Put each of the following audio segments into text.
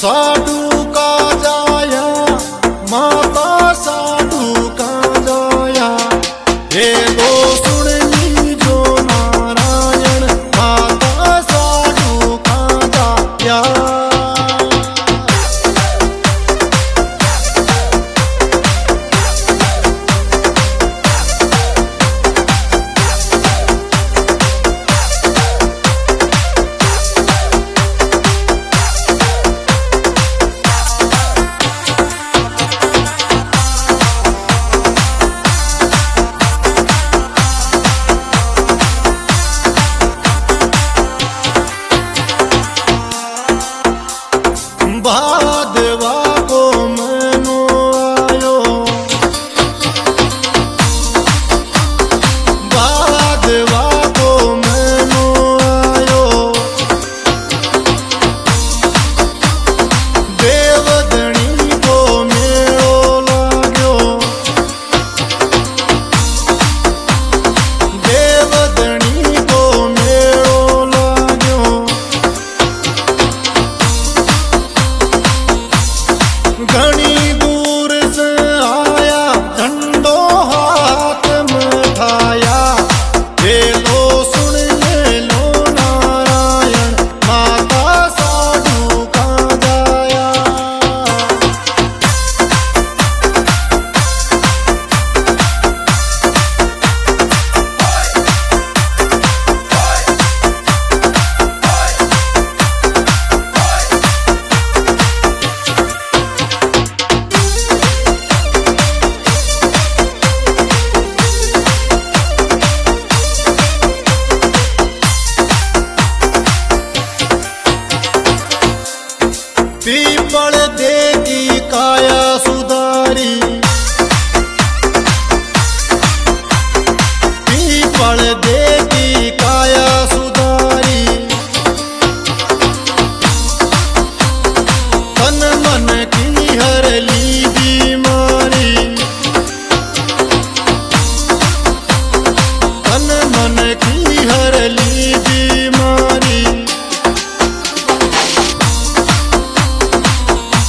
साधु का जाया माता साधु का जाया हे दो सुन लीजो नारायण माता साधु का जाया। भादवा को मनो आयो भादवा को मनो आयो देवधनी को मेलो लाग्यो देवधनी को मेलो लाग्यो। घनी दूर से आया झंडो हाथ में खाया ये लो सुन ले लो नारायण माता साधु का जाया। पीपल देगी काया सुधारी पीपल देगी काया सुधारी तन मन की हर ली बीमारी तन मन की हर ली बीमारी।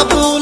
बाबू